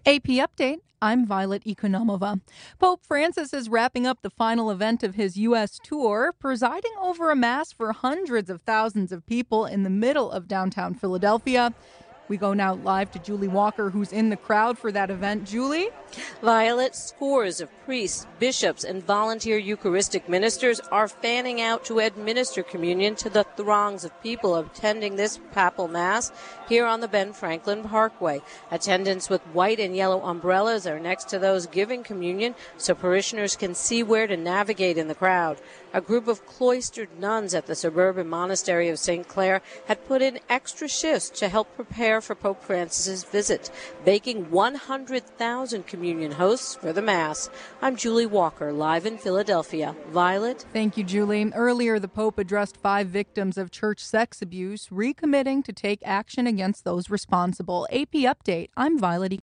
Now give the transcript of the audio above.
AP Update. I'm Violet Economova. Pope Francis is wrapping up the final event of his U.S. tour, presiding over a mass for hundreds of thousands of people in the middle of downtown Philadelphia. We go now live to Julie Walker, who's in the crowd for that event. Julie? Violet, scores of priests, bishops, and volunteer Eucharistic ministers are fanning out to administer communion to the throngs of people attending this papal mass here on the Ben Franklin Parkway. Attendants with white and yellow umbrellas are next to those giving communion so parishioners can see where to navigate in the crowd. A group of cloistered nuns at the suburban monastery of St. Clair had put in extra shifts to help prepare for Pope Francis's visit, baking 100,000 communion hosts for the Mass. I'm Julie Walker, live in Philadelphia. Violet? Thank you, Julie. Earlier, the Pope addressed 5 victims of church sex abuse, recommitting to take action against those responsible. AP Update. I'm Violet